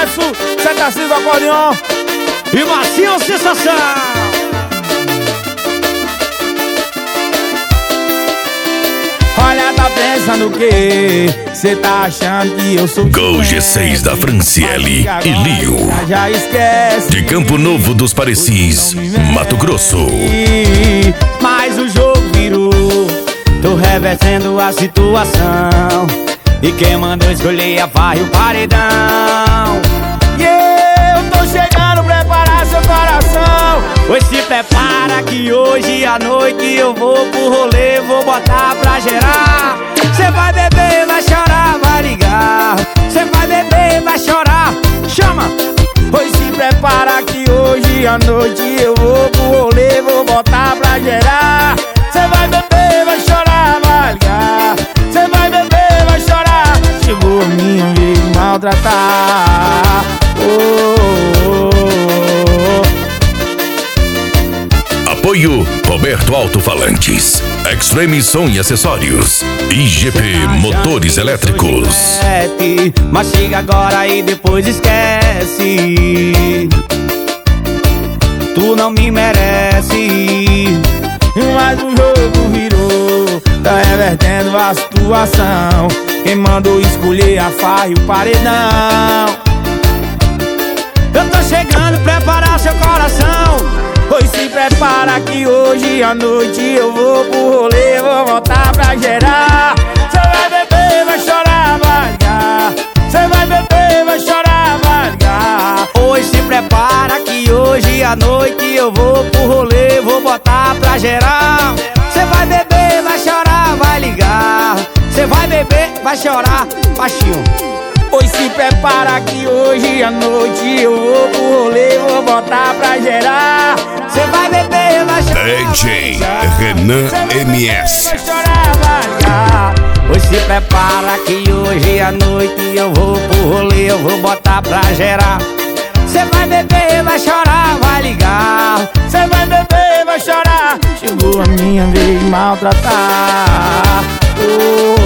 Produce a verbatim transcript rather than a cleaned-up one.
sucesso. Senta assim do acordeon E Marcinho sensação. Olha, tá pensando o quê? Cê tá achando que eu sou Gol G seis da Franciele e Lio. Já esquece. De Campo Novo dos Parecis, Mato Grosso. Mas o jogo virou. Tô revertendo a situação. E quem mandou escolher a farra e o paredão. E eu tô chegando, preparar seu coração. Pois se prepara que hoje à noite eu vou pro rolê, vou botar pra gerar. Cê vai beber, vai chorar, vai ligar. Cê vai beber, vai chorar, chama. Pois se prepara que hoje à noite eu vou pro rolê, vou botar pra gerar. Cê vai beber, vai chorar, vai ligar. Cê vai beber, vai chorar. Chegou a minha vez de maltratar. Oh, oh, oh. Apoio Roberto Alto-Falantes, Extreme Som e Acessórios, I G P Motores Elétricos. Mas chega agora e depois esquece. Tu não me merece. Mas o jogo virou. Tá revertendo a situação. Quem mandou escolher a farra e o paredão. Eu tô chegando, preparar seu coração. Pois se prepara que hoje à noite eu vou pro rolê, vou voltar pra gerar. Cê vai beber, vai chorar, vai ligar. Cê vai beber, vai chorar, vai ligar. Pois se prepara que hoje à noite eu vou pro rolê, vou botar pra gerar. Cê vai beber, vai chorar, vai ligar. Cê vai beber, vai chorar, baixinho. Pois se prepara que hoje à noite eu vou pro rolê, vou botar pra gerar. Cê vai beber, vai chorar, D J Renan M S. vai chorar, vai ligar. Pois se prepara que hoje à noite eu vou pro rolê, eu vou botar pra gerar. Cê vai beber, vai chorar, vai ligar. Cê vai beber, vai chorar. Chegou a minha vez de maltratar. Oh,